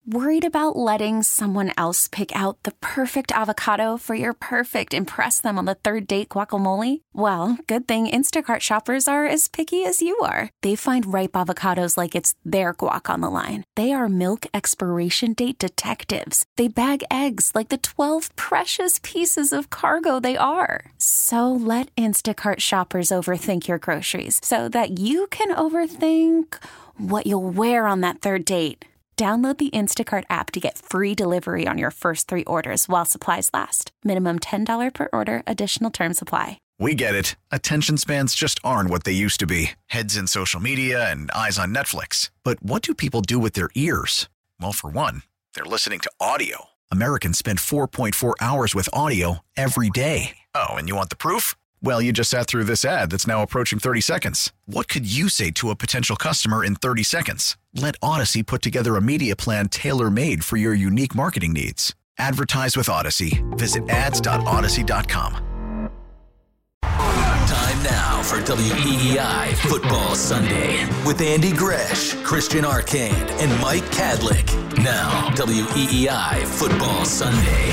Worried about letting someone else pick out the perfect avocado for your perfect impress them on the third date guacamole? Well, good thing Instacart shoppers are as picky as you are. They find ripe avocados like it's their guac on the line. They are milk expiration date detectives. They bag eggs like the 12 precious pieces of cargo they are. So let Instacart shoppers overthink your groceries so that you can overthink what you'll wear on that third date. Download the Instacart app to get free delivery on your first 3 orders while supplies last. Minimum $10 per order. Additional terms apply. We get it. Attention spans just aren't what they used to be. Heads in social media and eyes on Netflix. But what do people do with their ears? Well, for one, they're listening to audio. Americans spend 4.4 hours with audio every day. Oh, and you want the proof? Well, you just sat through this ad that's now approaching 30 seconds. What could you say to a potential customer in 30 seconds? Let Odyssey put together a media plan tailor-made for your unique marketing needs. Advertise with Odyssey. Visit ads.odyssey.com. Time now for WEEI Football Sunday with Andy Gresh, Christian Arcand, and Mike Kadlick. Now, WEEI Football Sunday.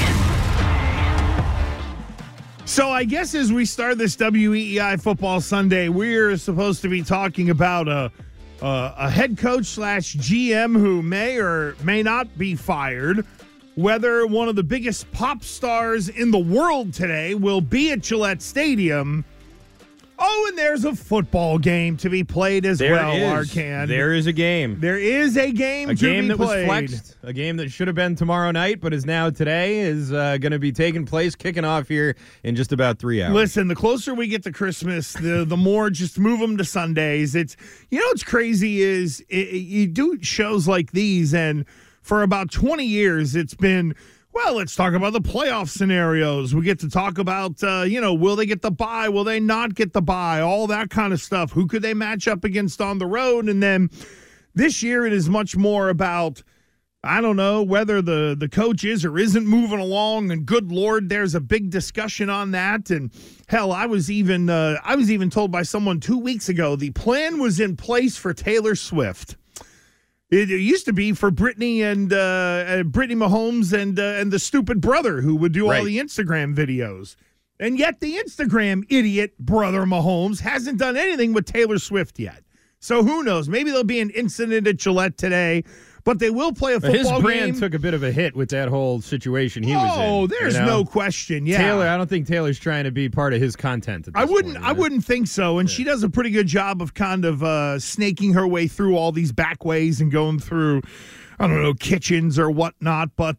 So I guess as we start this WEEI Football Sunday, we're supposed to be talking about a head coach / GM who may or may not be fired, whether one of the biggest pop stars in the world today will be at Gillette Stadium. Oh, and there's a football game to be played as well, Arcand. There is a game. There is a game to be played. A game that was flexed. A game that should have been tomorrow night, but is now today, is going to be taking place, kicking off here in just about 3 hours. Listen, the closer we get to Christmas, the more just move them to Sundays. It's, you know what's crazy is you do shows like these, and for about 20 years it's been, well, let's talk about the playoff scenarios. We get to talk about, will they get the bye? Will they not get the bye? All that kind of stuff. Who could they match up against on the road? And then this year it is much more about, I don't know, whether the coach is or isn't moving along. And good Lord, there's a big discussion on that. And hell, I was even told by someone 2 weeks ago the plan was in place for Taylor Swift. It used to be for Brittany and Brittany Mahomes and the stupid brother who would do all the Instagram videos. And yet the Instagram idiot brother Mahomes hasn't done anything with Taylor Swift yet. So who knows? Maybe there'll be an incident at Gillette today. But they will play a football game. His brand took a bit of a hit with that whole situation he was in. Oh, there's no question. Yeah, Taylor. I don't think Taylor's trying to be part of his content. At this point, I wouldn't think so. And she does a pretty good job of kind of snaking her way through all these back ways and going through, I don't know, kitchens or whatnot. But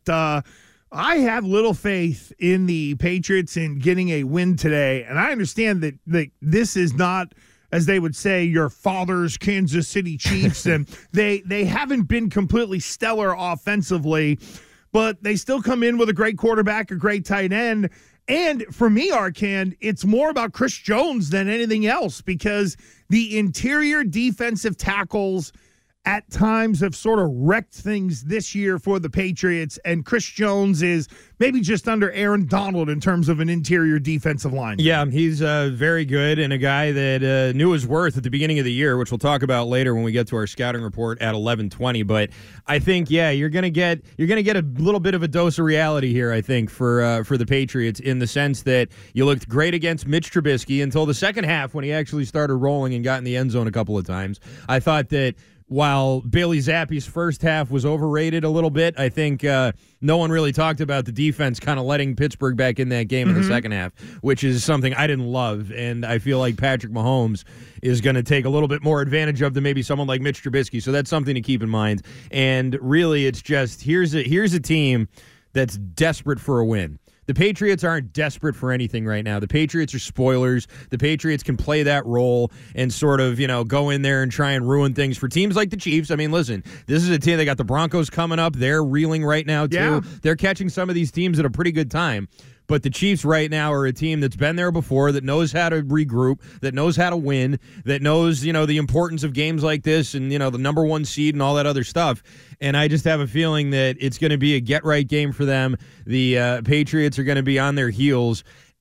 I have little faith in the Patriots in getting a win today. And I understand that this is not, as they would say, your father's Kansas City Chiefs, and they haven't been completely stellar offensively, but they still come in with a great quarterback, a great tight end. And for me, Arcand, it's more about Chris Jones than anything else, because the interior defensive tackles at times have sort of wrecked things this year for the Patriots, and Chris Jones is maybe just under Aaron Donald in terms of an interior defensive line. Yeah, he's very good, and a guy that knew his worth at the beginning of the year, which we'll talk about later when we get to our scouting report at 11:20. But I think, you're gonna get a little bit of a dose of reality here, I think, for the Patriots, in the sense that you looked great against Mitch Trubisky until the second half when he actually started rolling and got in the end zone a couple of times. I thought that while Bailey Zappe's first half was overrated a little bit, I think no one really talked about the defense kind of letting Pittsburgh back in that game in the second half, which is something I didn't love. And I feel like Patrick Mahomes is going to take a little bit more advantage of than maybe someone like Mitch Trubisky. So that's something to keep in mind. And really, it's just here's a team that's desperate for a win. The Patriots aren't desperate for anything right now. The Patriots are spoilers. The Patriots can play that role and sort of, go in there and try and ruin things for teams like the Chiefs. I mean, listen, this is a team. They got the Broncos coming up. They're reeling right now, too. Yeah. They're catching some of these teams at a pretty good time. But the Chiefs right now are a team that's been there before, that knows how to regroup, that knows how to win, that knows, the importance of games like this and, the number one seed and all that other stuff. And I just have a feeling that it's going to be a get-right game for them. The Patriots are going to be on their heels.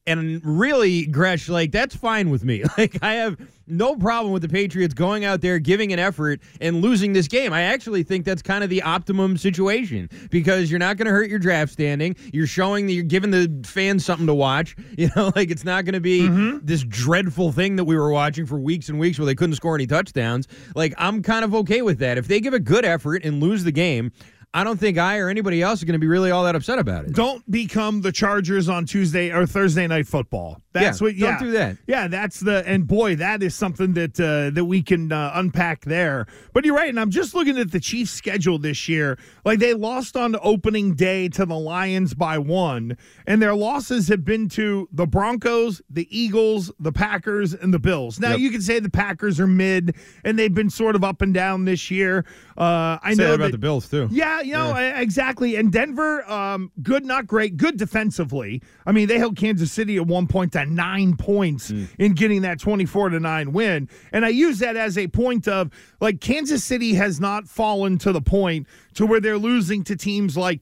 And really, Gresh, like, that's fine with me. Like, I have no problem with the Patriots going out there, giving an effort, and losing this game. I actually think that's kind of the optimum situation because you're not going to hurt your draft standing. You're showing that you're giving the fans something to watch. You know, like, it's not going to be this dreadful thing that we were watching for weeks and weeks where they couldn't score any touchdowns. Like, I'm kind of okay with that. If they give a good effort and lose the game, I don't think I or anybody else is going to be really all that upset about it. Don't become the Chargers on Tuesday or Thursday Night Football. Don't do that. Yeah, and boy, that is something that we can unpack there. But you're right, and I'm just looking at the Chiefs' schedule this year. Like, they lost on opening day to the Lions by 1, and their losses have been to the Broncos, the Eagles, the Packers, and the Bills. Now, you can say the Packers are mid, and they've been sort of up and down this year. I know about the Bills, too. Yeah, exactly. And Denver, good, not great, good defensively. I mean, they held Kansas City at one point to 9 points in getting that 24-9 win. And I use that as a point of, like, Kansas City has not fallen to the point to where they're losing to teams like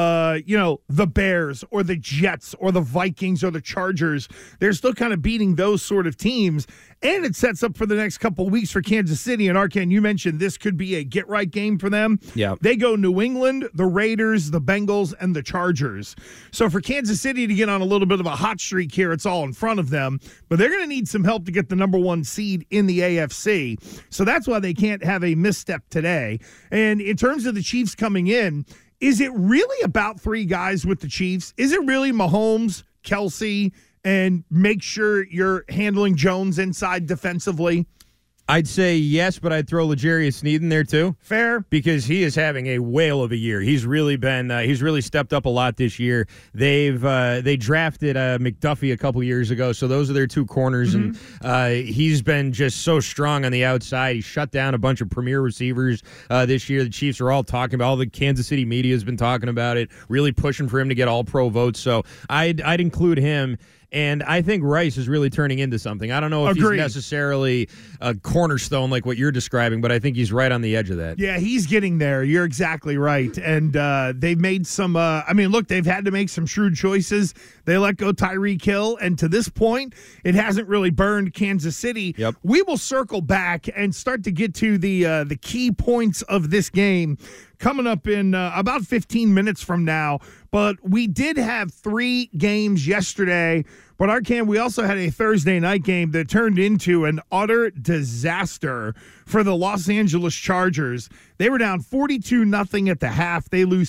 the Bears or the Jets or the Vikings or the Chargers. They're still kind of beating those sort of teams. And it sets up for the next couple of weeks for Kansas City. And Arkan, you mentioned this could be a get-right game for them. Yeah. They go New England, the Raiders, the Bengals, and the Chargers. So for Kansas City to get on a little bit of a hot streak here, it's all in front of them. But they're going to need some help to get the number 1 seed in the AFC. So that's why they can't have a misstep today. And in terms of the Chiefs coming in, is it really about 3 guys with the Chiefs? Is it really Mahomes, Kelsey, and make sure you're handling Jones inside defensively? I'd say yes, but I'd throw L'Jarius Sneed in there too. Fair. Because he is having a whale of a year. He's really been he's really stepped up a lot this year. They drafted McDuffie a couple years ago, so those are their 2 corners, and he's been just so strong on the outside. He shut down a bunch of premier receivers this year. The Chiefs are all talking about, all the Kansas City media has been talking about it, really pushing for him to get all-pro votes. So I'd include him. And I think Rice is really turning into something. I don't know if he's necessarily a cornerstone like what you're describing, but I think he's right on the edge of that. Yeah, he's getting there. You're exactly right. And they've made some they've had to make some shrewd choices. They let go Tyreek Hill, and to this point, it hasn't really burned Kansas City. Yep. We will circle back and start to get to the key points of this game coming up in about 15 minutes from now. But we did have 3 games yesterday. But Arkan, we also had a Thursday night game that turned into an utter disaster for the Los Angeles Chargers. They were down 42-0 at the half. They lose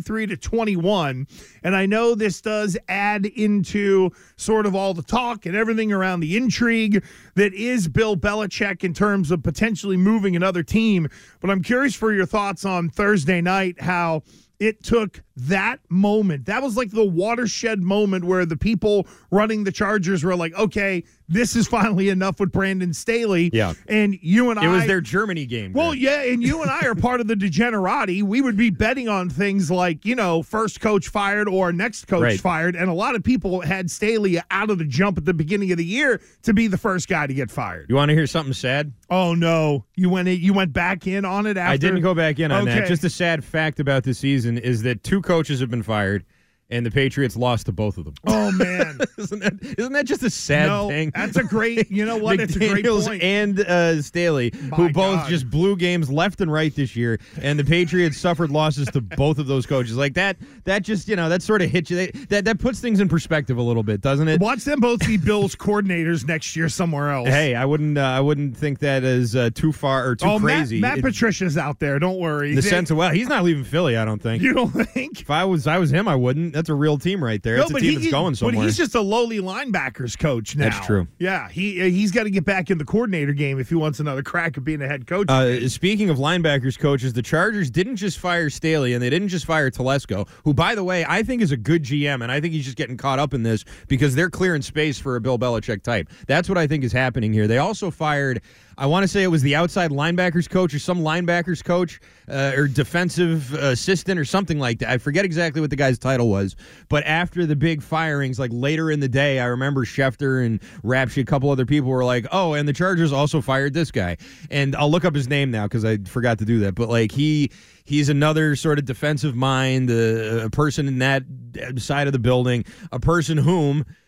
63-21. And I know this does add into sort of all the talk and everything around the intrigue that is Bill Belichick in terms of potentially moving another team. But I'm curious for your thoughts on Thursday night, how it took that moment. That was like the watershed moment where the people running the Chargers were like, okay, this is finally enough with Brandon Staley. Yeah. And you and It was their Germany game. Well, yeah, and you and I are part of the degenerati. We would be betting on things like, first coach fired or next coach fired. And a lot of people had Staley out of the jump at the beginning of the year to be the first guy to get fired. You want to hear something sad? Oh, no. You went back in on it after? I didn't go back in on that. Just a sad fact about this season is that 2 coaches have been fired, and the Patriots lost to both of them. Oh, man. Isn't that just a sad thing? That's a great, you know what? It's a great point. And Staley, who both just blew games left and right this year, and the Patriots suffered losses to both of those coaches. Like that just, that sort of hits you. That puts things in perspective a little bit, doesn't it? Watch them both be Bills coordinators next year somewhere else. Hey, I wouldn't think that is too far or too crazy. Matt Patricia's out there. Don't worry. In the sense of, he's not leaving Philly, I don't think. You don't think? If I was him, I wouldn't. That's a real team right there. It's a team that's going somewhere. But he's just a lowly linebackers coach now. That's true. Yeah, he's got to get back in the coordinator game if he wants another crack at being a head coach. Speaking of linebackers coaches, the Chargers didn't just fire Staley, and they didn't just fire Telesco, who, by the way, I think is a good GM, and I think he's just getting caught up in this because they're clearing space for a Bill Belichick type. That's what I think is happening here. They also fired, I want to say it was the outside linebackers coach or some linebackers coach or defensive assistant or something like that. I forget exactly what the guy's title was. But after the big firings, like later in the day, I remember Schefter and Rapshi, a couple other people were like, oh, and the Chargers also fired this guy. And I'll look up his name now because I forgot to do that. But like he's another sort of defensive mind, a person in that side of the building, a person whom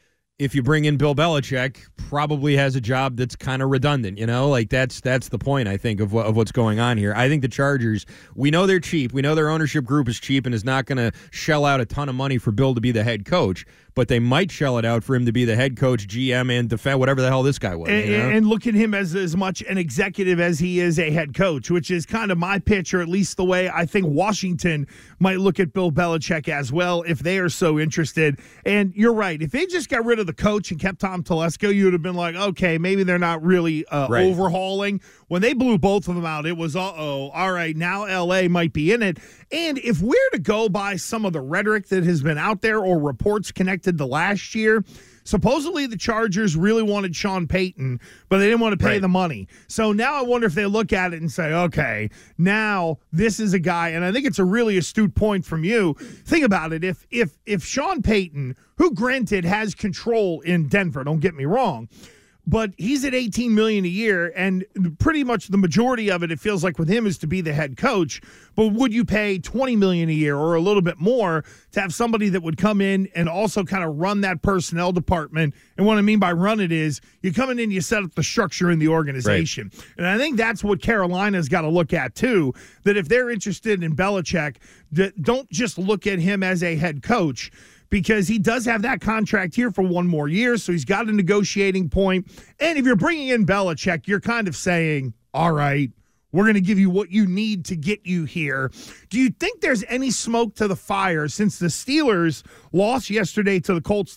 if you bring in Bill Belichick, probably has a job that's kind of redundant, Like that's the point, I think, of what's going on here. I think the Chargers, we know they're cheap. We know their ownership group is cheap and is not going to shell out a ton of money for Bill to be the head coach, but they might shell it out for him to be the head coach, GM, and defend whatever the hell this guy was. And look at him as much an executive as he is a head coach, which is kind of my pitch, or at least the way I think Washington might look at Bill Belichick as well if they are so interested. And you're right. If they just got rid of the coach and kept Tom Telesco, you would have been like, okay, maybe they're not really overhauling. When they blew both of them out, it was, all right, now L.A. might be in it. And if we're to go by some of the rhetoric that has been out there or reports connected to last year, supposedly the Chargers really wanted Sean Payton, but they didn't want to pay the money. So now I wonder if they look at it and say, okay, now this is a guy, and I think it's a really astute point from you. Think about it. If Sean Payton, who granted has control in Denver, don't get me wrong, but he's at $18 million a year, and pretty much the majority of it feels like with him is to be the head coach. But would you pay $20 million a year or a little bit more to have somebody that would come in and also kind of run that personnel department? And what I mean by run it is you come in and you set up the structure in the organization. Right. And I think that's what Carolina's got to look at too, that if they're interested in Belichick, don't just look at him as a head coach, because he does have that contract here for one more year, so he's got a negotiating point. And if you're bringing in Belichick, you're kind of saying, all right, we're going to give you what you need to get you here. Do you think there's any smoke to the fire since the Steelers lost yesterday to the Colts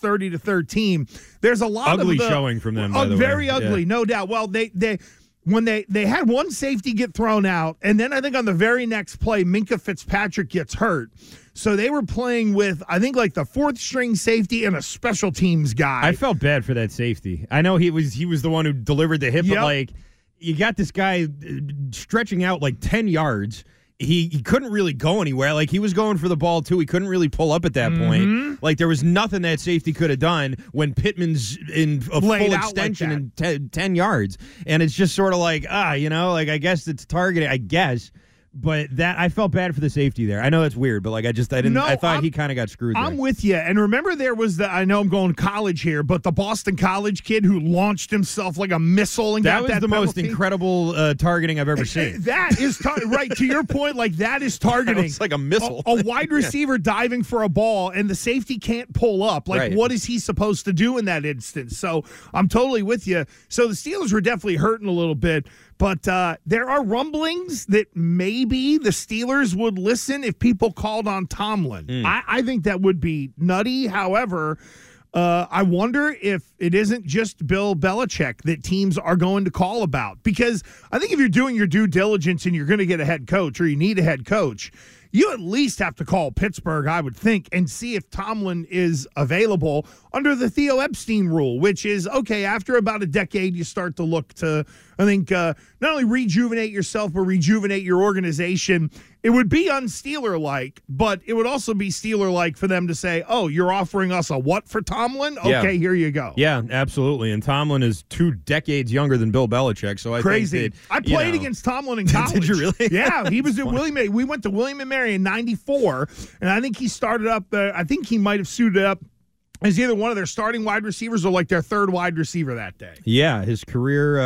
30-13? There's a lot ugly of showing from them, by the way. Very ugly, no doubt. Well, when they had one safety get thrown out, and then I think on the very next play, Minkah Fitzpatrick gets hurt. So they were playing with, I think, like the fourth string safety and a special teams guy. I felt bad for that safety. I know he was the one who delivered the hit, but like you got this guy stretching out like 10 yards. He couldn't really go anywhere. Like he was going for the ball too. He couldn't really pull up at that point. Like there was nothing that safety could have done when Pittman's in a full extension like in 10 yards. And it's just sort of like, like I guess it's targeted, I guess. But that I felt bad for the safety there. I know that's weird, but like I thought he kind of got screwed there. I'm with you. And remember there was I know I'm going college here, but the Boston College kid who launched himself like a missile and got that the penalty. most incredible targeting I've ever seen. That is right to your point, like that is targeting. It's like a missile. A wide receiver diving for a ball and the safety can't pull up. Like what is he supposed to do in that instance? So I'm totally with you. So the Steelers were definitely hurting a little bit. But there are rumblings that maybe the Steelers would listen if people called on Tomlin. I think that would be nutty. However, I wonder if it isn't just Bill Belichick that teams are going to call about. Because I think if you're doing your due diligence and you're going to get a head coach or you need a head coach, you at least have to call Pittsburgh, I would think, and see if Tomlin is available under the Theo Epstein rule, which is, okay, after about a decade, you start to look to, I think, not only rejuvenate yourself, but rejuvenate your organization. It would be un-Steeler-like, but it would also be Steeler-like for them to say, oh, you're offering us a what for Tomlin? Okay, here you go. Yeah, absolutely. And Tomlin is 2 decades younger than Bill Belichick, so I think that, I played against Tomlin in college. Did you really? Yeah, he was at William & we went to William & Mary in 94, and I think he started up, I think he might have suited up as either one of their starting wide receivers or like their third wide receiver that day. Yeah, his career,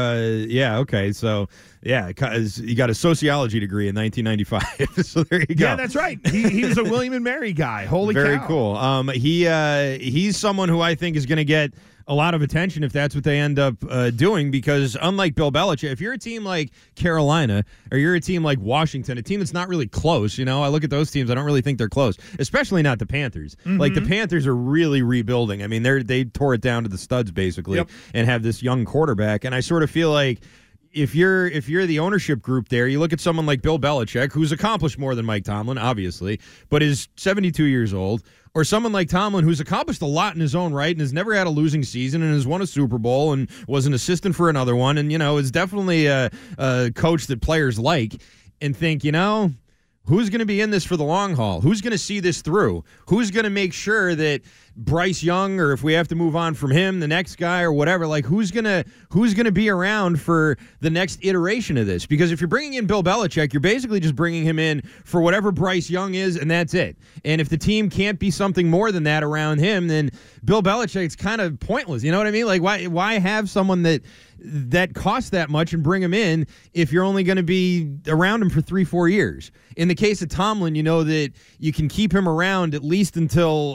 okay. So, yeah, he got a sociology degree in 1995. So there you go. Yeah, that's right. He was a William & Mary guy. Holy cow. Very cool. He's someone who I think is going to get a lot of attention if that's what they end up doing, because unlike Bill Belichick, if you're a team like Carolina or you're a team like Washington, a team that's not really close, I look at those teams, I don't really think they're close, especially not the Panthers. Like the Panthers are really rebuilding. I mean, they tore it down to the studs basically and have this young quarterback, and I sort of feel like if you're the ownership group there, you look at someone like Bill Belichick, who's accomplished more than Mike Tomlin, obviously, but is 72 years old, or someone like Tomlin, who's accomplished a lot in his own right and has never had a losing season and has won a Super Bowl and was an assistant for another one, and is definitely a coach that players like, and think, who's going to be in this for the long haul? Who's going to see this through? Who's going to make sure that Bryce Young, or if we have to move on from him, the next guy or whatever, like who's gonna be around for the next iteration of this? Because if you're bringing in Bill Belichick, you're basically just bringing him in for whatever Bryce Young is, and that's it. And if the team can't be something more than that around him, then Bill Belichick's kind of pointless. You know what I mean? Like why have someone that costs that much and bring him in if you're only going to be around him for 3-4 years? In the case of Tomlin, you know that you can keep him around at least until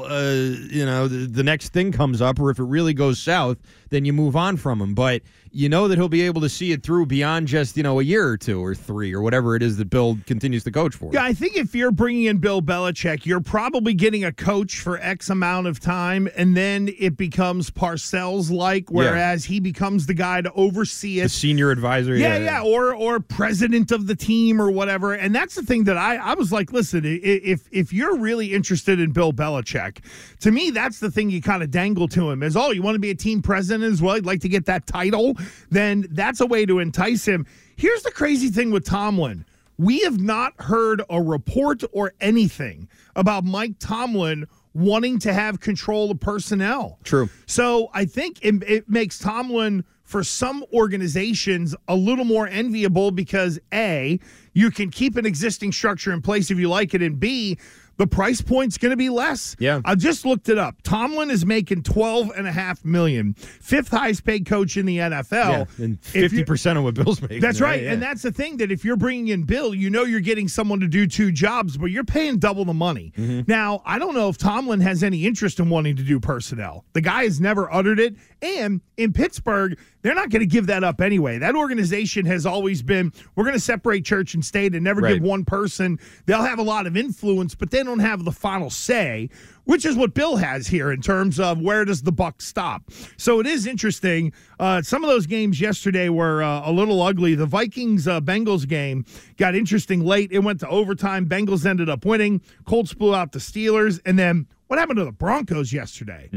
the next thing comes up, or if it really goes south, then you move on from him. But you know that he'll be able to see it through beyond just, a year or 2 or 3 or whatever it is that Bill continues to coach for. Yeah, I think if you're bringing in Bill Belichick, you're probably getting a coach for X amount of time, and then it becomes Parcells-like, whereas he becomes the guy to oversee it. The senior advisor. Yeah, or president of the team or whatever. And that's the thing that I was like, listen, if you're really interested in Bill Belichick, to me, that's the thing you kind of dangle to him is, you want to be a team president as well? You'd like to get that title? Then that's a way to entice him. Here's the crazy thing with Tomlin. We have not heard a report or anything about Mike Tomlin wanting to have control of personnel. True. So I think it makes Tomlin, for some organizations, a little more enviable because, A, you can keep an existing structure in place if you like it, and B, the price point's going to be less. Yeah. I just looked it up. Tomlin is making $12.5 million, fifth highest paid coach in the NFL. Yeah, and 50% of what Bill's making. That's right. Yeah. And that's the thing, that if you're bringing in Bill, you're getting someone to do 2 jobs, but you're paying double the money. Mm-hmm. Now, I don't know if Tomlin has any interest in wanting to do personnel. The guy has never uttered it. And in Pittsburgh, they're not going to give that up anyway. That organization has always been, we're going to separate church and state and never give one person. They'll have a lot of influence, but they don't have the final say, which is what Bill has here in terms of where does the buck stop. So it is interesting. Some of those games yesterday were a little ugly. The Vikings-Bengals game got interesting late. It went to overtime. Bengals ended up winning. Colts blew out the Steelers. And then what happened to the Broncos yesterday?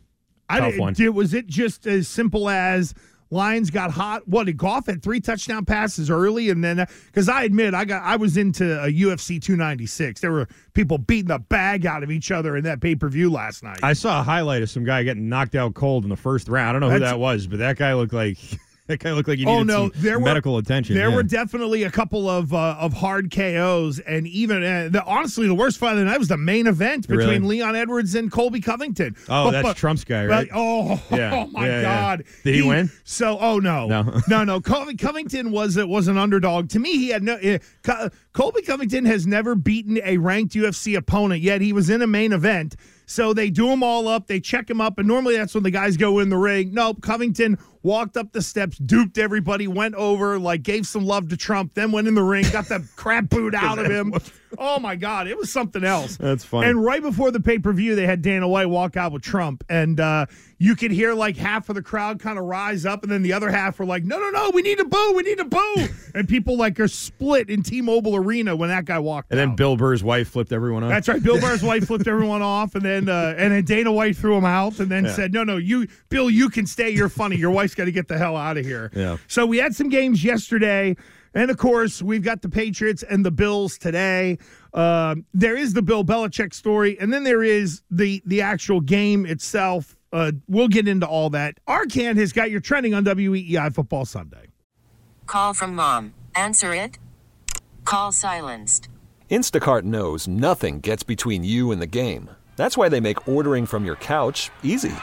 Tough one. Was it just as simple as Lions got hot? Did Goff had 3 touchdown passes early, and then because I admit I was into a UFC 296. There were people beating the bag out of each other in that pay-per-view last night. I saw a highlight of some guy getting knocked out cold in the first round. I don't know who that was, but that guy looked like he needed some medical attention. There were definitely a couple of hard KOs, and even honestly, the worst fight of the night was the main event between Leon Edwards and Colby Covington. That's Trump's guy, right? Oh my God! Yeah. Did he win? So, no. Covington was an underdog. To me, he had no. Colby Covington has never beaten a ranked UFC opponent, yet he was in a main event. So they do them all up, they check him up, and normally that's when the guys go in the ring. Nope, Covington walked up the steps, duped everybody, went over, gave some love to Trump, then went in the ring, got the crap boot out of him. Oh, my God, it was something else. That's funny. And right before the pay-per-view, they had Dana White walk out with Trump, and you could hear half of the crowd kind of rise up, and then the other half were like, no, we need to boo. And people are split in T-Mobile Arena when that guy walked out. And then Bill Burr's wife flipped everyone off. That's right. Bill Burr's wife flipped everyone off, and then Dana White threw him out, and then said, "No, Bill, you can stay. You're funny. Your wife's got to get the hell out of here." Yeah. So we had some games yesterday, and of course we've got the Patriots and the Bills today. There is the Bill Belichick story, and then there is the actual game itself. We'll get into all that. Arcand has got your trending on WEEI Football Sunday. Call from mom. Answer it. Call silenced. Instacart knows nothing gets between you and the game. That's why they make ordering from your couch easy.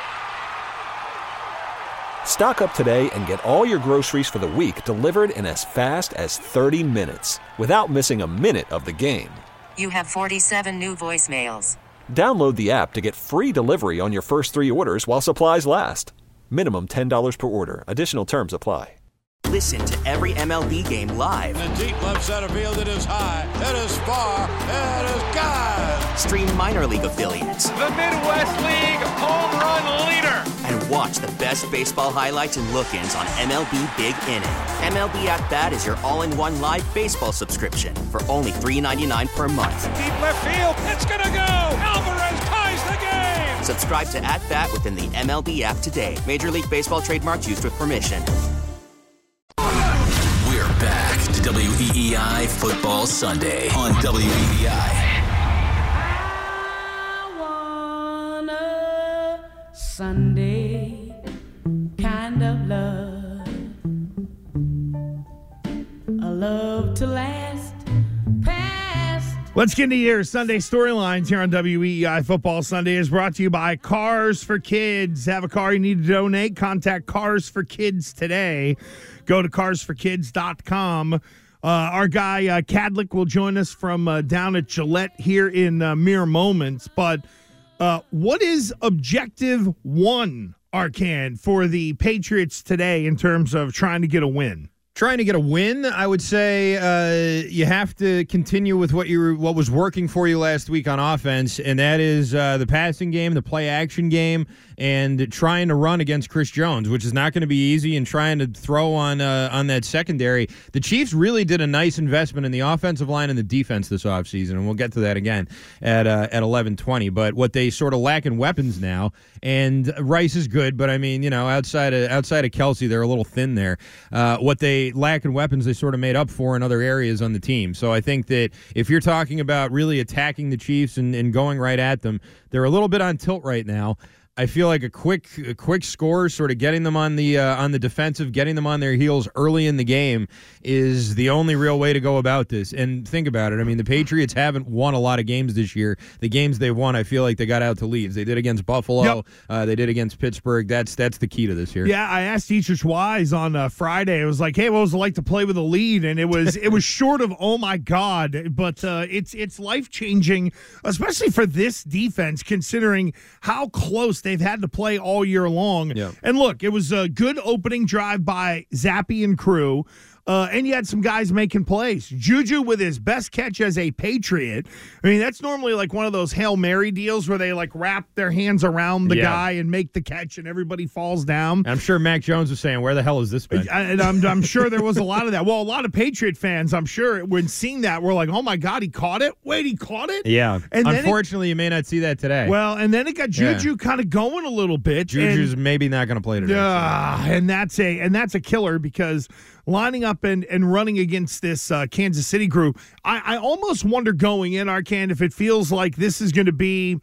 Stock up today and get all your groceries for the week delivered in as fast as 30 minutes without missing a minute of the game. You have 47 new voicemails. Download the app to get free delivery on your first 3 orders while supplies last. Minimum $10 per order. Additional terms apply. Listen to every MLB game live. In the deep left center field, it is high, it is far, it is gone. Stream minor league affiliates. The Midwest League home run leader. And watch the best baseball highlights and look-ins on MLB Big Inning. MLB At Bat is your all-in-one live baseball subscription for only $3.99 per month. Deep left field, it's gonna go. Alvarez ties the game. Subscribe to At Bat within the MLB app today. Major League Baseball trademarks used with permission. We're back to WEEI Football Sunday on WEEI. I wanna Sunday kind of love, a love to last past. Let's get into your Sunday storylines here on WEEI Football Sunday is brought to you by Cars for Kids. Have a car you need to donate? Contact Cars for Kids today. Go to carsforkids.com. Our guy Cadlick will join us from down at Gillette here in mere moments. But what is objective one, Arcand, for the Patriots today in terms of trying to get a win? Trying to get a win, I would say you have to continue with what was working for you last week on offense, and that is the passing game, the play-action game, and trying to run against Chris Jones, which is not going to be easy, and trying to throw on that secondary. The Chiefs really did a nice investment in the offensive line and the defense this offseason, and we'll get to that again at 11:20. But what they sort of lack in weapons now, and Rice is good, but I mean, outside of Kelsey, they're a little thin there. What they lack in weapons, they sort of made up for in other areas on the team. So I think that if you're talking about really attacking the Chiefs and going right at them, they're a little bit on tilt right now. I feel like a quick score, sort of getting them on the defensive, getting them on their heels early in the game is the only real way to go about this. And think about it. I mean, the Patriots haven't won a lot of games this year. The games they've won, I feel like they got out to leads. They did against Buffalo. Yep. They did against Pittsburgh. That's the key to this here. Yeah, I asked Dietrich Wise on Friday. It was like, hey, what was it like to play with a lead? And it was short of oh my god, but it's life changing, especially for this defense, considering how close they've had to play all year long. Yeah. And look, it was a good opening drive by Zappe and crew. And you had some guys making plays. Juju with his best catch as a Patriot. I mean, that's normally like one of those Hail Mary deals where they like wrap their hands around the guy and make the catch and everybody falls down. I'm sure Mac Jones was saying, where the hell has this been? And I'm sure there was a lot of that. Well, a lot of Patriot fans, I'm sure, when seeing that, were like, oh my God, he caught it? Wait, he caught it? Yeah. And unfortunately, you may not see that today. Well, and then it got Juju kind of going a little bit. Juju's maybe not going to play today. And that's a killer because lining up and running against this Kansas City group, I almost wonder going in, Arcand, if it feels like this is going to be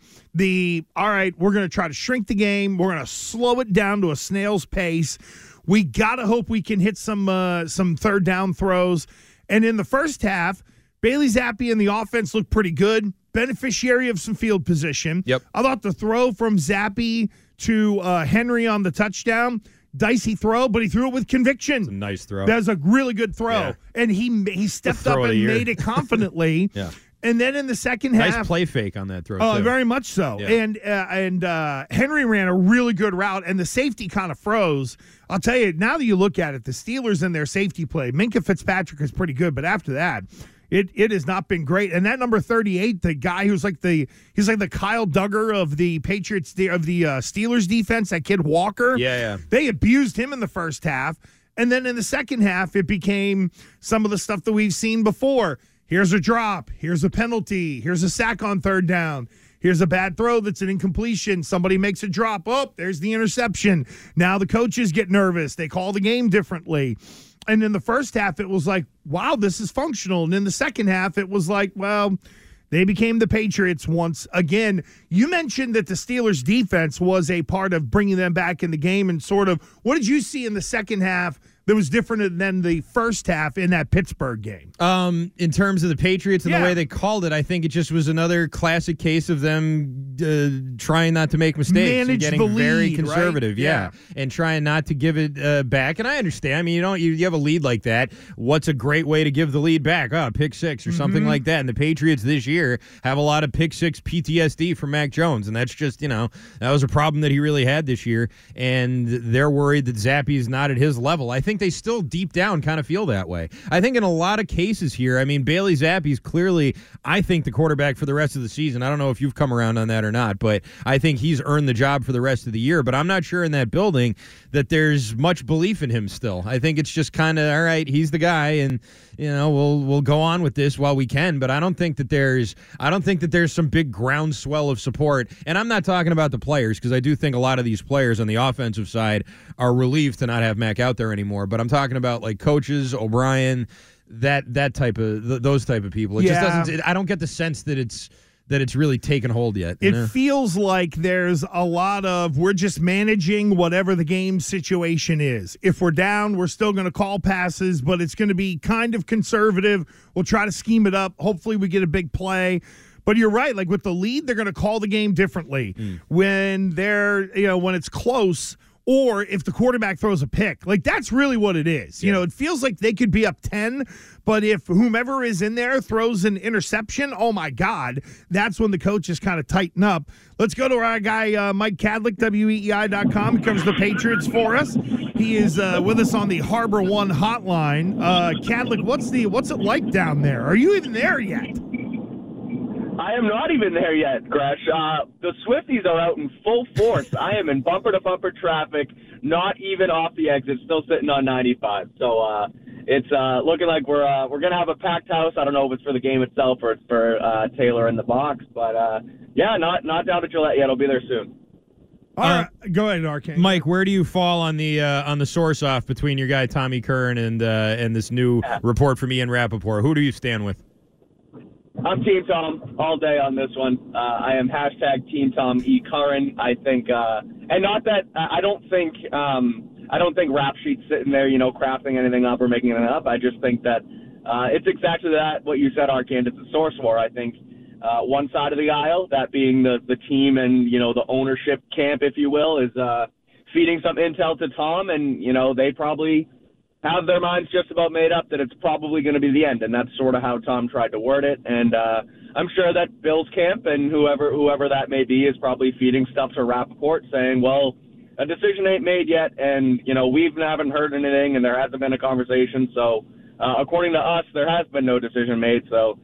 all right, we're going to try to shrink the game. We're going to slow it down to a snail's pace. We got to hope we can hit some third down throws. And in the first half, Bailey Zappe and the offense looked pretty good. Beneficiary of some field position. Yep. I thought the throw from Zappe to Henry on the touchdown, dicey throw, but he threw it with conviction. It's a nice throw. That was a really good throw. Yeah. And he stepped up and made it confidently. Yeah. And then in the second half, nice play fake on that throw. Oh, very much so. Yeah. And Henry ran a really good route, and the safety kind of froze. I'll tell you, now that you look at it, the Steelers and their safety play, Minkah Fitzpatrick is pretty good, but after that, it has not been great. And that number 38, the guy who's like he's like the Kyle Duggar of the Patriots, of the Steelers defense, that kid Walker. Yeah. They abused him in the first half. And then in the second half, it became some of the stuff that we've seen before. Here's a drop. Here's a penalty. Here's a sack on third down. Here's a bad throw that's an incompletion. Somebody makes a drop. Oh, there's the interception. Now the coaches get nervous. They call the game differently. And in the first half, it was like, wow, this is functional. And in the second half, it was like, well, they became the Patriots once again. You mentioned that the Steelers' defense was a part of bringing them back in the game, and sort of, what did you see in the second half that was different than the first half in that Pittsburgh game? In terms of the Patriots and the way they called it, I think it just was another classic case of them trying not to make mistakes and getting very conservative, right? And trying not to give it back. And I understand. I mean, you have a lead like that. What's a great way to give the lead back? Oh, pick six or something like that. And the Patriots this year have a lot of pick six PTSD from Mac Jones, and that's just, that was a problem that he really had this year. And they're worried that Zappe is not at his level. I think they still deep down kind of feel that way. I think in a lot of cases here, I mean, Bailey Zappe is clearly, I think, the quarterback for the rest of the season. I don't know if you've come around on that or not, but I think he's earned the job for the rest of the year. But I'm not sure in that building that there's much belief in him still. I think it's just kind of, all right, he's the guy, and we'll go on with this while we can. But I don't think that there's some big groundswell of support. And I'm not talking about the players, because I do think a lot of these players on the offensive side are relieved to not have Mac out there anymore. But I'm talking about like coaches, O'Brien, those type of people. It just doesn't. I don't get the sense that it's really taken hold yet. It feels like there's a lot of we're just managing whatever the game situation is. If we're down, we're still going to call passes, but it's going to be kind of conservative. We'll try to scheme it up. Hopefully we get a big play. But you're right. Like with the lead, they're going to call the game differently when when it's close. Or if the quarterback throws a pick. Like, that's really what it is. Yeah. It feels like they could be up 10, but if whomever is in there throws an interception, oh, my God, that's when the coaches kind of tighten up. Let's go to our guy, Mike Kadlick, WEEI.com. He covers the Patriots for us. He is with us on the Harbor One hotline. Kadlick, what's it like down there? Are you even there yet? I am not even there yet, Gresh. The Swifties are out in full force. I am in bumper-to-bumper traffic, not even off the exit, still sitting on 95. So it's looking like we're going to have a packed house. I don't know if it's for the game itself or it's for Taylor in the box. But, not down to Gillette yet. I'll be there soon. All right, go ahead, Arcane. Mike, where do you fall on the source-off between your guy Tommy Curran and this new report from Ian Rappaport? Who do you stand with? I'm Team Tom all day on this one. I am hashtag Team Tom E. Curran. I think, and not that I don't think Rap Sheet's sitting there, crafting anything up or making anything up. I just think that it's exactly that, what you said, Arcand. It's a source war. I think one side of the aisle, that being the team and, the ownership camp, if you will, is feeding some intel to Tom, and, they probably have their minds just about made up that it's probably going to be the end, and that's sort of how Tom tried to word it. And I'm sure that Bill's camp and whoever that may be is probably feeding stuff to Rappaport saying, well, a decision ain't made yet, and, we haven't heard anything, and there hasn't been a conversation. So according to us, there has been no decision made. So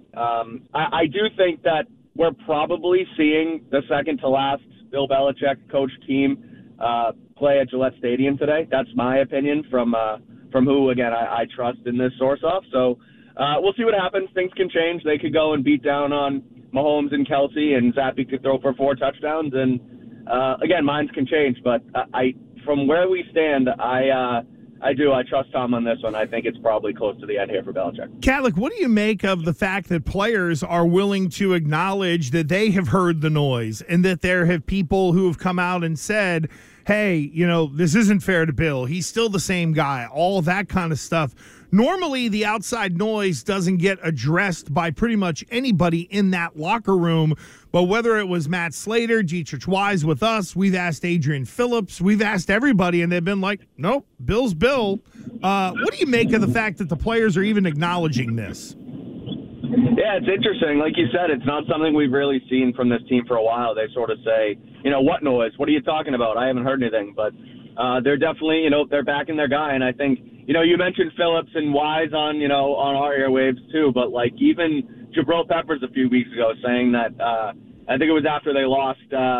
I do think that we're probably seeing the second-to-last Bill Belichick coach team play at Gillette Stadium today. That's my opinion from who, again, I trust in this source-off. So we'll see what happens. Things can change. They could go and beat down on Mahomes and Kelsey, and Zappe could throw for 4 touchdowns. And, again, minds can change. But from where we stand, I trust Tom on this one. I think it's probably close to the end here for Belichick. Kadlick, what do you make of the fact that players are willing to acknowledge that they have heard the noise and that there have people who have come out and said, hey, this isn't fair to Bill. He's still the same guy, all of that kind of stuff. Normally, the outside noise doesn't get addressed by pretty much anybody in that locker room. But whether it was Matt Slater, Dietrich Wise with us, we've asked Adrian Phillips, we've asked everybody, and they've been like, nope, Bill's Bill. What do you make of the fact that the players are even acknowledging this? Yeah, it's interesting. Like you said, it's not something we've really seen from this team for a while. They sort of say, what noise? What are you talking about? I haven't heard anything. But they're definitely, they're backing their guy. And I think, you mentioned Phillips and Wise on our airwaves too. But, even Jabril Peppers a few weeks ago saying that I think it was after they lost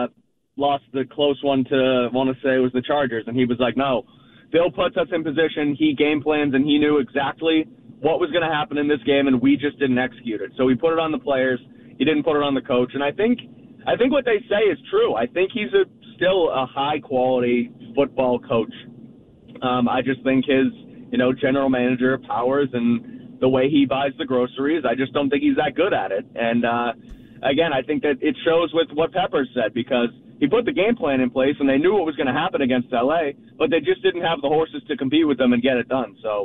the close one to, I want to say it was the Chargers. And he was like, no, Bill puts us in position. He game plans, and he knew exactly what was going to happen in this game, and we just didn't execute it. So he put it on the players. He didn't put it on the coach. And I think what they say is true. I think he's still a high-quality football coach. I just think his, general manager powers and the way he buys the groceries, I just don't think he's that good at it. And, again, I think that it shows with what Peppers said, because he put the game plan in place, and they knew what was going to happen against L.A., but they just didn't have the horses to compete with them and get it done. So,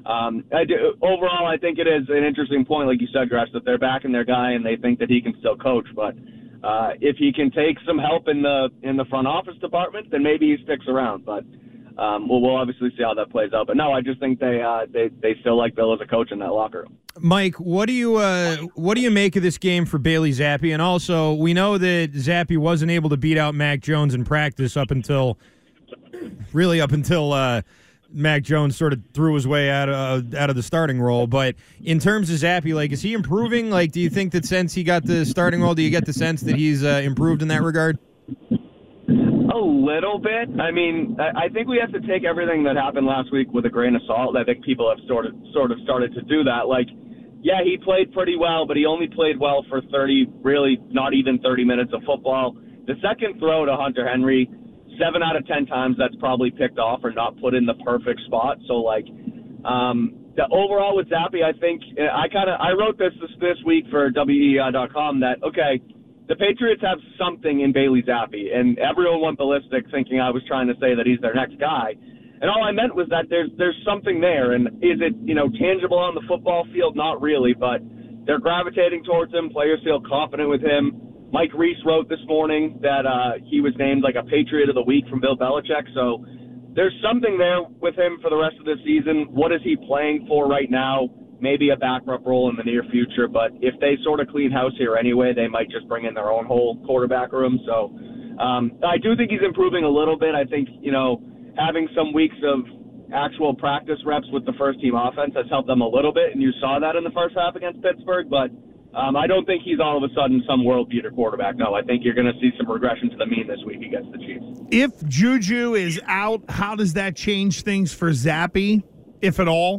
overall, I think it is an interesting point, like you said, Gresh, that they're backing their guy and they think that he can still coach. But if he can take some help in the front office department, then maybe he sticks around. But we'll obviously see how that plays out. But no, I just think they still like Bill as a coach in that locker room. Mike, what do you make of this game for Bailey Zappe? And also, we know that Zappe wasn't able to beat out Mac Jones in practice up until Mac Jones sort of threw his way out of the starting role. But in terms of Zappe, is he improving? Do you think that since he got the starting role, do you get the sense that he's improved in that regard? A little bit. I mean, I think we have to take everything that happened last week with a grain of salt. I think people have sort of started to do that. Yeah, he played pretty well, but he only played well for 30, really not even 30 minutes of football. The second throw to Hunter Henry, 7 out of 10 times that's probably picked off or not put in the perfect spot. So, overall with Zappe, I think I wrote this week for WEI.com that, okay, the Patriots have something in Bailey Zappe, and everyone went ballistic thinking I was trying to say that he's their next guy. And all I meant was that there's something there, and is it, tangible on the football field? Not really, but they're gravitating towards him. Players feel confident with him. Mike Reese wrote this morning that he was named like a Patriot of the Week from Bill Belichick, so there's something there with him for the rest of the season. What is he playing for right now? Maybe a backup role in the near future, but if they sort of clean house here anyway, they might just bring in their own whole quarterback room. So I do think he's improving a little bit. I think, having some weeks of actual practice reps with the first-team offense has helped them a little bit, and you saw that in the first half against Pittsburgh, but I don't think he's all of a sudden some world-beater quarterback. No, I think you're going to see some regression to the mean this week against the Chiefs. If Juju is out, how does that change things for Zappe, if at all?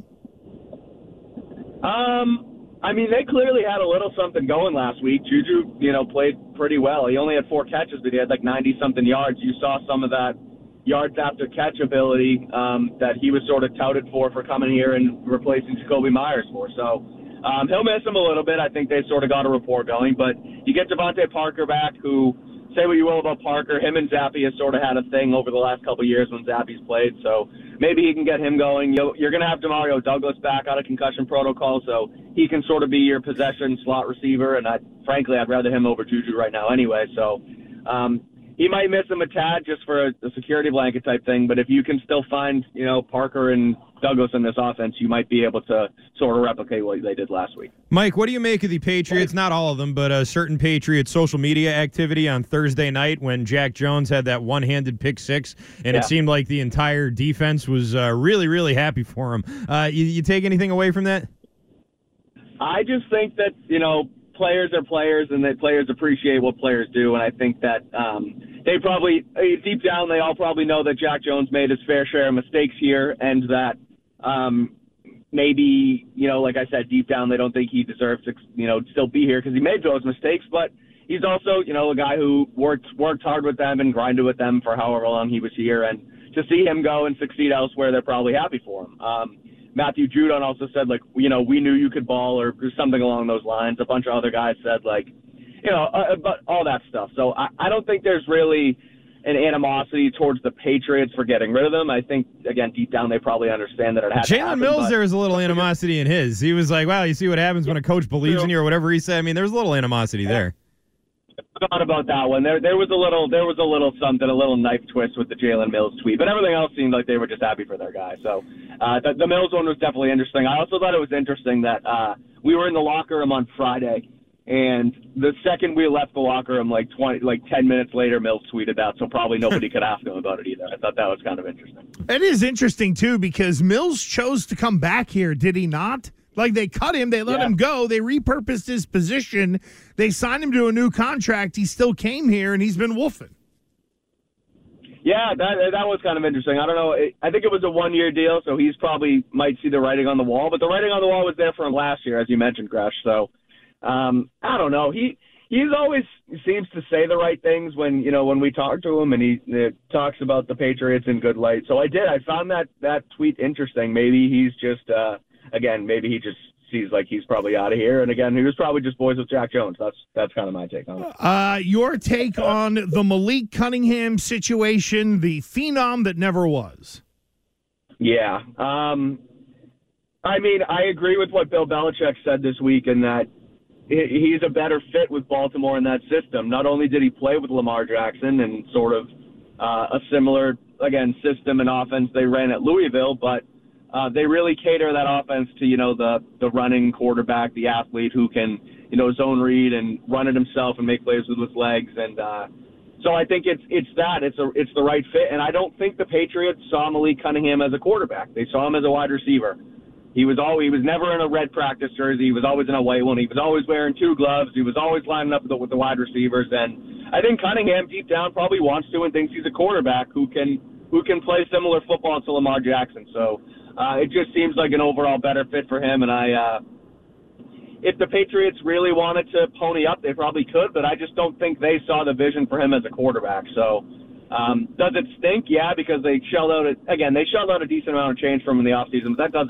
They clearly had a little something going last week. Juju, played pretty well. He only had 4 catches, but he had like 90-something yards. You saw some of that yards after catch ability that he was sort of touted for coming here and replacing Jacoby Myers for. So he'll miss him a little bit. I think they sort of got a rapport going. But you get Devontae Parker back, who, say what you will about Parker, him and Zappe has sort of had a thing over the last couple of years when Zappe's played. So maybe he can get him going. You're going to have Demario Douglas back out of concussion protocol, so he can sort of be your possession slot receiver. And frankly, I'd rather him over Juju right now anyway. So he might miss him a tad just for a security blanket type thing. But if you can still find, Parker and Douglas in this offense, you might be able to sort of replicate what they did last week. Mike, what do you make of the Patriots, not all of them, but a certain Patriots social media activity on Thursday night when Jack Jones had that one-handed pick six, and it seemed like the entire defense was really, really happy for him. You take anything away from that? I just think that, players are players, and that players appreciate what players do, and I think that they probably, deep down, they all probably know that Jack Jones made his fair share of mistakes here, and that maybe, like I said, deep down, they don't think he deserves to, still be here because he made those mistakes, but he's also, a guy who worked hard with them and grinded with them for however long he was here, and to see him go and succeed elsewhere, they're probably happy for him. Matthew Judon also said, we knew you could ball, or something along those lines. A bunch of other guys said, but all that stuff. So I don't think there's really an animosity towards the Patriots for getting rid of them. I think, again, deep down, they probably understand that it had to happen. Jalen Mills, there was a little animosity in his. He was like, wow, you see what happens when a coach believes in you or whatever he said. I mean, there was a little animosity there. I forgot about that one. There was a little something, a little knife twist with the Jalen Mills tweet, but everything else seemed like they were just happy for their guy. So the Mills one was definitely interesting. I also thought it was interesting that we were in the locker room on Friday, and the second we left the locker room, 10 minutes later, Mills tweeted that, so probably nobody could ask him about it either. I thought that was kind of interesting. It is interesting, too, because Mills chose to come back here, did he not? They cut him, they let him go, they repurposed his position, they signed him to a new contract, he still came here, and he's been woofing. Yeah, that was kind of interesting. I don't know, I think it was a one-year deal, so he's probably might see the writing on the wall, but the writing on the wall was there for him last year, as you mentioned, Gresh, so I don't know. He's always seems to say the right things when we talk to him, and he talks about the Patriots in good light. So I found that tweet interesting. Maybe he's just maybe he just sees like he's probably out of here. And again, he was probably just boys with Jack Jones. That's kind of my take on it. Your take on the Malik Cunningham situation, the phenom that never was. Yeah. I agree with what Bill Belichick said this week in that he's a better fit with Baltimore in that system. Not only did he play with Lamar Jackson and sort of a similar, system and offense they ran at Louisville, but they really cater that offense to, the running quarterback, the athlete who can, zone read and run it himself and make plays with his legs. And so I think it's the right fit. And I don't think the Patriots saw Malik Cunningham as a quarterback. They saw him as a wide receiver. He was never in a red practice jersey. He was always in a white one. He was always wearing 2 gloves. He was always lining up with the wide receivers. And I think Cunningham deep down probably wants to and thinks he's a quarterback who can play similar football to Lamar Jackson. So it just seems like an overall better fit for him. And if the Patriots really wanted to pony up, they probably could, but I just don't think they saw the vision for him as a quarterback. So does it stink? Yeah, because they shelled out a decent amount of change from him in the offseason, but that doesn't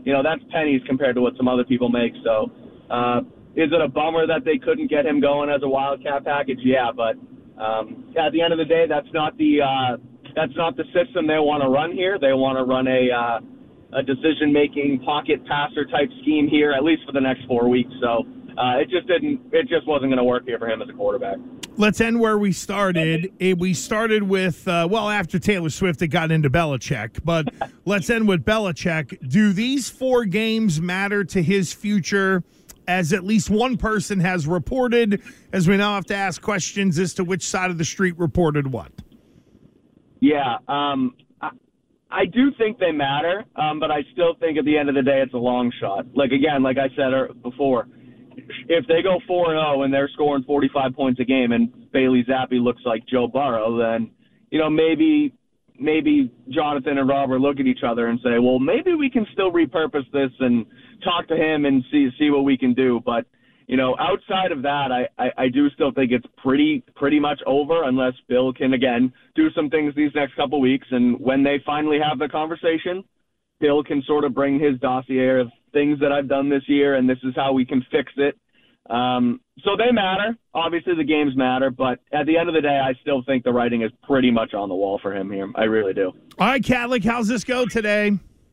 that's pennies compared to what some other people make. So is it a bummer that they couldn't get him going as a Wildcat package? Yeah, but at the end of the day, that's not the system they want to run here. They want to run a decision-making pocket passer type scheme here, at least for the next 4 weeks. So it just wasn't going to work here for him as a quarterback. Let's end where we started. We started with, after Taylor Swift, it got into Belichick. But let's end with Belichick. Do these 4 games matter to his future, as at least one person has reported, as we now have to ask questions as to which side of the street reported what? Yeah, I do think they matter, but I still think at the end of the day it's a long shot. Like I said before, if they go 4-0 and they're scoring 45 points a game and Bailey Zappi looks like Joe Burrow, then, maybe Jonathan and Robert look at each other and say, well, maybe we can still repurpose this and talk to him and see what we can do. But, outside of that, I do still think it's pretty much over unless Bill can, again, do some things these next couple weeks. And when they finally have the conversation, Bill can sort of bring his dossier of things that I've done this year, and this is how we can fix it. So they matter. Obviously, the games matter, but at the end of the day, I still think the writing is pretty much on the wall for him here. I really do. All right, Cadlick, how's this go today?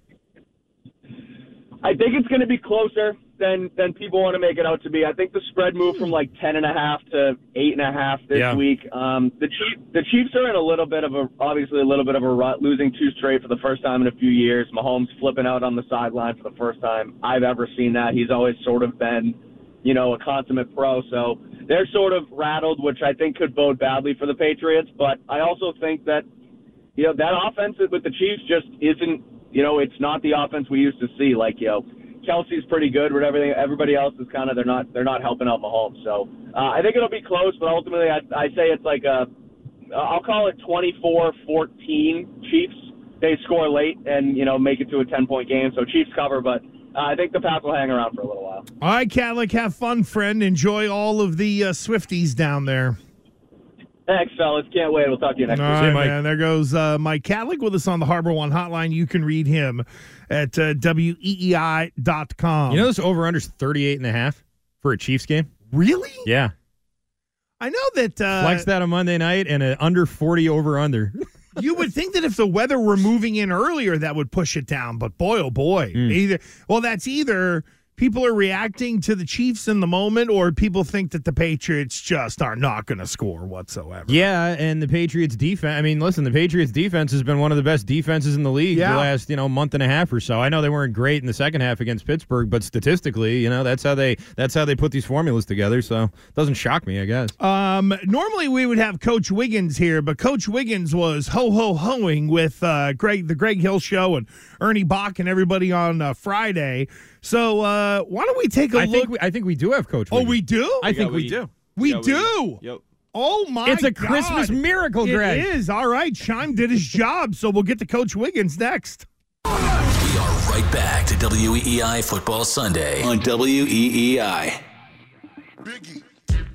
I think it's going to be closer than people want to make it out to be. I think the spread moved from like 10.5 to 8.5 this week. The Chiefs are in a little bit of a rut, losing 2 straight for the first time in a few years. Mahomes flipping out on the sideline for the first time I've ever seen that. He's always sort of been, a consummate pro. So they're sort of rattled, which I think could bode badly for the Patriots. But I also think that, that offense with the Chiefs just isn't, it's not the offense we used to see. Like, Kelsey's pretty good, but everybody else is kind of they're not helping out Mahomes. So I think it'll be close, but ultimately I say it's like I'll call it 24-14 Chiefs. They score late and make it to a 10-point game. So Chiefs cover, but I think the Pats will hang around for a little while. All right, Cadlick, have fun, friend. Enjoy all of the Swifties down there. Thanks, fellas. Can't wait. We'll talk to you next week. All right, man. There goes Mike Cadlick with us on the Harbor One hotline. You can read him at weei.com. This over-under's 38.5 for a Chiefs game? Really? Yeah. I know that... Flex that on Monday night and an under 40 over-under. You would think that if the weather were moving in earlier, that would push it down. But boy, oh boy. That's either people are reacting to the Chiefs in the moment, or people think that the Patriots just are not going to score whatsoever. Yeah, and the Patriots defense, the Patriots defense has been one of the best defenses in the league the last, month and a half or so. I know they weren't great in the second half against Pittsburgh, but statistically, that's how they put these formulas together, so it doesn't shock me, I guess. Normally we would have Coach Wiggins here, but Coach Wiggins was ho-ho-hoing with the Greg Hill Show and Ernie Bach and everybody on Friday. So why don't we take a look? I think we do have Coach Wiggins. Oh, we do? I think we do. We do? Yep. Oh, my God. It's a Christmas miracle, Greg. It is. All right. Shime did his job, so we'll get to Coach Wiggins next. We are right back to WEEI Football Sunday on WEEI. Biggie.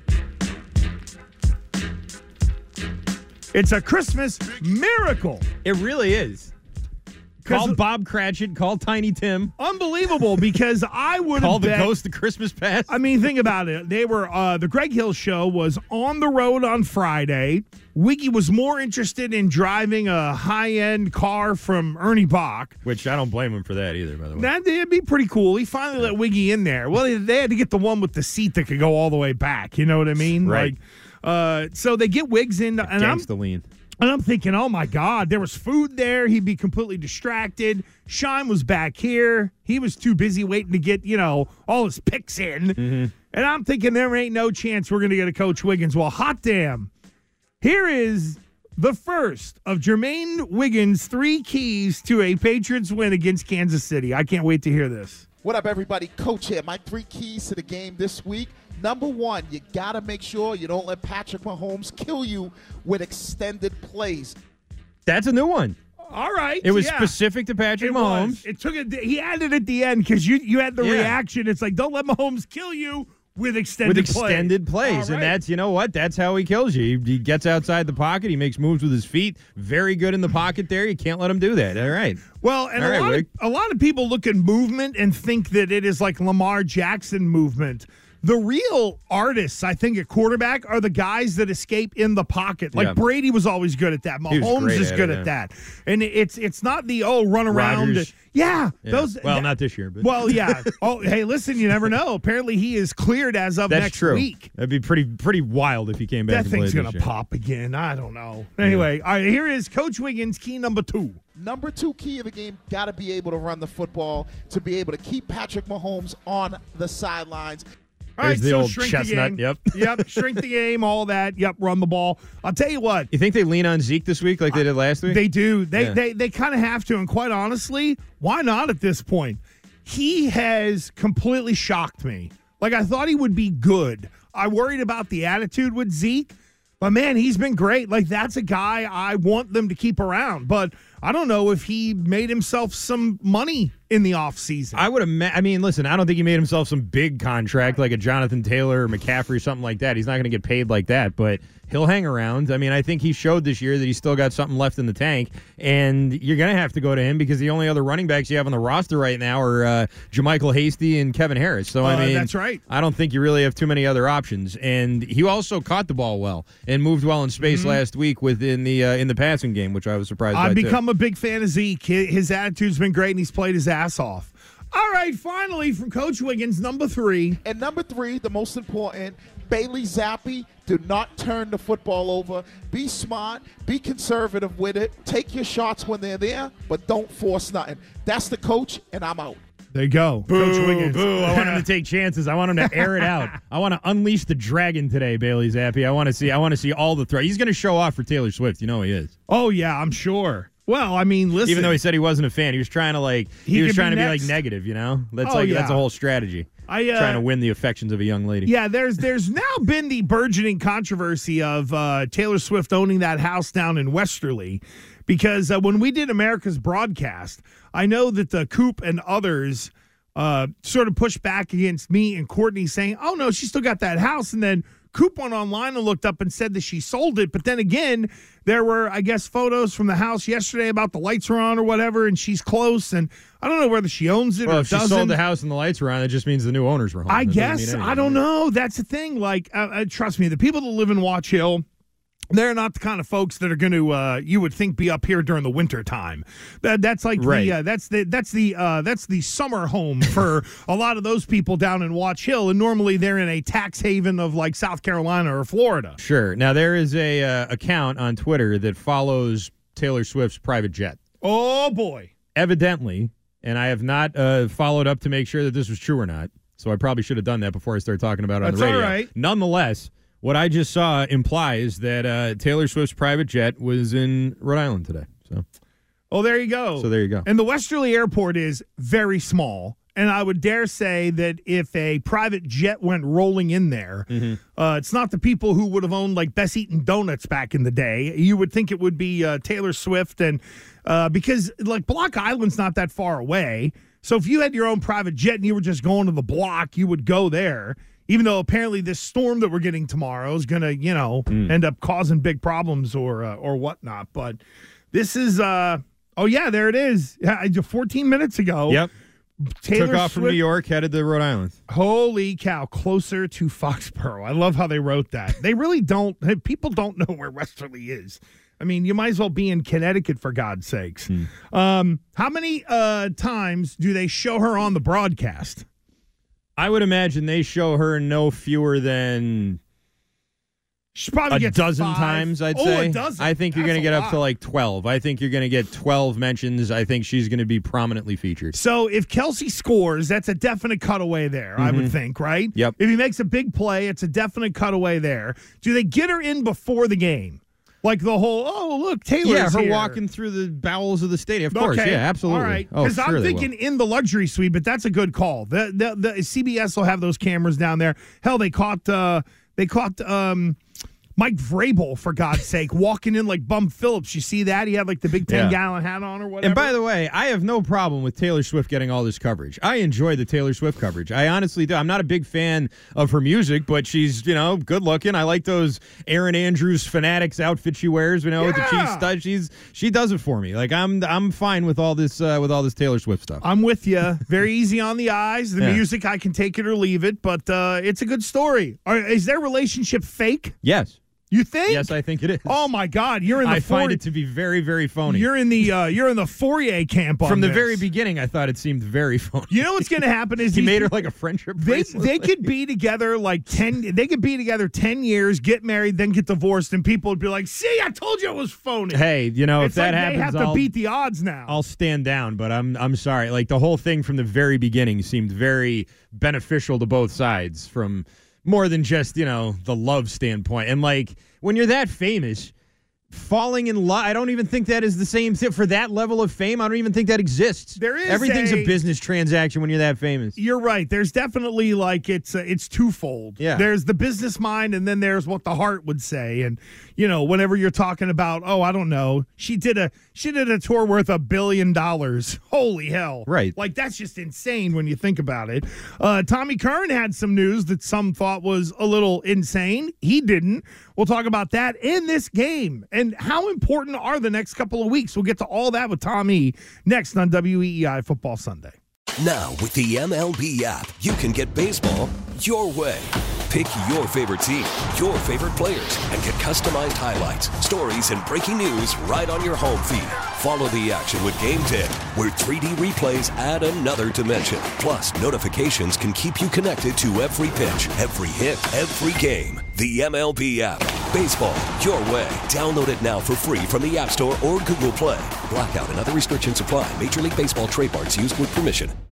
It's a Christmas miracle. It really is. Call Bob Cratchit. Call Tiny Tim. Unbelievable, because I would have called the ghost of Christmas past. Think about it. They were the Greg Hill Show was on the road on Friday. Wiggy was more interested in driving a high-end car from Ernie Bach. Which I don't blame him for that either, by the way. That'd be pretty cool. He finally let Wiggy in there. Well, they had to get the one with the seat that could go all the way back. You know what I mean? Right. So they get Wiggs in. And I'm thinking, oh, my God, there was food there. He'd be completely distracted. Shime was back here. He was too busy waiting to get, all his picks in. Mm-hmm. And I'm thinking there ain't no chance we're going to get a Coach Wiggins. Well, hot damn. Here is the first of Jermaine Wiggins' 3 keys to a Patriots win against Kansas City. I can't wait to hear this. What up, everybody? Coach here. My 3 keys to the game this week. Number 1, you got to make sure you don't let Patrick Mahomes kill you with extended plays. That's a new one. All right. It was specific to Patrick Mahomes. He added at the end because you had the reaction. It's like, don't let Mahomes kill you with extended plays. And that's, you know what? That's how he kills you. He gets outside the pocket. He makes moves with his feet. Very good in the pocket there. You can't let him do that. All right. Well, and a lot of people look at movement and think that it is like Lamar Jackson movement. The real artists, I think, at quarterback are the guys that escape in the pocket. Like Brady was always good at that. Mahomes is good at that. And it's not the run around. Rodgers. Those. Well, not this year, but well, yeah. Oh, hey, listen, you never know. Apparently, he is cleared as of next week. That'd be pretty wild if he came back. That thing's gonna pop again. I don't know. Anyway, all right, here is Coach Wiggins' key number 2. Number 2 key of the game, got to be able to run the football to be able to keep Patrick Mahomes on the sidelines. All right, the so old shrink chestnut. The game. Yep, shrink the game, all that. Yep, run the ball. I'll tell you what. You think they lean on Zeke this week like they did last week? They do. They kind of have to, and quite honestly, why not at this point? He has completely shocked me. Like, I thought he would be good. I worried about the attitude with Zeke, but, man, he's been great. Like, that's a guy I want them to keep around. But I don't know if he made himself some money in the offseason. I would I mean, listen, I don't think he made himself some big contract like a Jonathan Taylor or McCaffrey or something like that. He's not going to get paid like that, but he'll hang around. I mean, I think he showed this year that he's still got something left in the tank, and you're going to have to go to him because the only other running backs you have on the roster right now are JaMychal Hasty and Kevin Harris. So, I mean, that's right. I don't think you really have too many other options. And he also caught the ball well and moved well in space last week within in the passing game, which I was surprised by. I've become a big fan of Zeke. His attitude's been great, and he's played his ass off. All right, finally, from Coach Wiggins, number 3. And number 3, the most important, Bailey Zappi. Do not turn the football over. Be smart. Be conservative with it. Take your shots when they're there, but don't force nothing. That's the coach, and I'm out. There you go. Boo, Coach Wiggins. Boo. I want him to take chances. I want him to air it out. I want to unleash the dragon today, Bailey Zappi. I want to see all the throws. He's going to show off for Taylor Swift. You know he is. Oh, yeah, I'm sure. Well, I mean, listen. Even though he said he wasn't a fan, he was trying to be like negative, you know? That's that's a whole strategy. Trying to win the affections of a young lady. Yeah, there's now been the burgeoning controversy of Taylor Swift owning that house down in Westerly, because when we did America's broadcast, I know that the Coop and others sort of pushed back against me and Courtney saying, oh, no, she still got that house. And then Coop went online and looked up and said that she sold it. But then again, there were, I guess, photos from the house yesterday about the lights are on or whatever, and she's close. And I don't know whether she owns it or if doesn't. She sold the house and the lights were on, it just means the new owners were home. I guess. I don't know. That's the thing. Like, trust me, the people that live in Watch Hill, they're not the kind of folks that are going to, you would think, be up here during the winter time. That's like that's the summer home for a lot of those people down in Watch Hill, and normally they're in a tax haven of like South Carolina or Florida. Sure. Now there is a account on Twitter that follows Taylor Swift's private jet. Oh boy! Evidently, and I have not followed up to make sure that this was true or not. So I probably should have done that before I started talking about it on the radio. All right. Nonetheless, what I just saw implies that Taylor Swift's private jet was in Rhode Island today. So, there you go. So there you go. And the Westerly Airport is very small, and I would dare say that if a private jet went rolling in there, it's not the people who would have owned like Best Eaten Donuts back in the day. You would think it would be Taylor Swift, and because like Block Island's not that far away. So if you had your own private jet and you were just going to the block, you would go there. Even though apparently this storm that we're getting tomorrow is going to, end up causing big problems or whatnot. But this is, there it is. 14 minutes ago. Yep. Taylor took off from Swift, New York, headed to Rhode Island. Holy cow, closer to Foxborough. I love how they wrote that. They really don't, people don't know where Westerly is. I mean, you might as well be in Connecticut, for God's sakes. How many times do they show her on the broadcast? I would imagine they show her no fewer than she probably a dozen times, I'd say. A dozen. I think you're going to get up to like 12. I think you're going to get 12 mentions. I think she's going to be prominently featured. So if Kelsey scores, that's a definite cutaway there, I would think, right? Yep. If he makes a big play, it's a definite cutaway there. Do they get her in before the game? Like the whole, look, Taylor's her here. walking through the bowels of the stadium. Of course, yeah, absolutely. All right, because I'm thinking in the luxury suite, but that's a good call. The CBS will have those cameras down there. Hell, they caught Mike Vrabel, for God's sake, walking in like Bum Phillips. You see that? He had like the big 10-gallon hat on or whatever. And by the way, I have no problem with Taylor Swift getting all this coverage. I enjoy the Taylor Swift coverage. I honestly do. I'm not a big fan of her music, but she's, good looking. I like those Erin Andrews Fanatics outfit she wears, with the cheese studs. She does it for me. Like I'm fine with all this Taylor Swift stuff. I'm with you. Very easy on the eyes. The music, I can take it or leave it, but it's a good story. Is their relationship fake? Yes. You think? Yes, I think it is. Oh my God, you're in the. I find it to be very, very phony. You're in the Fourier camp on From the this. very beginning. I thought it seemed very phony. You know what's going to happen is he made her like a friendship bracelet. They could be together like 10. They could be together 10 years, get married, then get divorced, and people would be like, "See, I told you it was phony." Hey, if that happens, they have to beat the odds now. I'll stand down, but I'm sorry. Like the whole thing from the very beginning seemed very beneficial to both sides from more than just the love standpoint. And like when you're that famous, falling in love, I don't even think that is the same thing. For that level of fame, I don't even think that exists. Everything's a business transaction when you're that famous. You're right. There's definitely like it's twofold. Yeah. There's the business mind, and then there's what the heart would say. And whenever you're talking about, I don't know, she did a tour worth $1 billion. Holy hell! Right. Like that's just insane when you think about it. Tommy Curran had some news that some thought was a little insane. He didn't. We'll talk about that in this game. And how important are the next couple of weeks? We'll get to all that with Tommy next on WEEI Football Sunday. Now, with the MLB app, you can get baseball your way. Pick your favorite team, your favorite players, and get customized highlights, stories, and breaking news right on your home feed. Follow the action with Game 10, where 3D replays add another dimension. Plus, notifications can keep you connected to every pitch, every hit, every game. The MLB app. Baseball your way. Download it now for free from the App Store or Google Play. Blackout and other restrictions apply. Major League Baseball trademarks used with permission.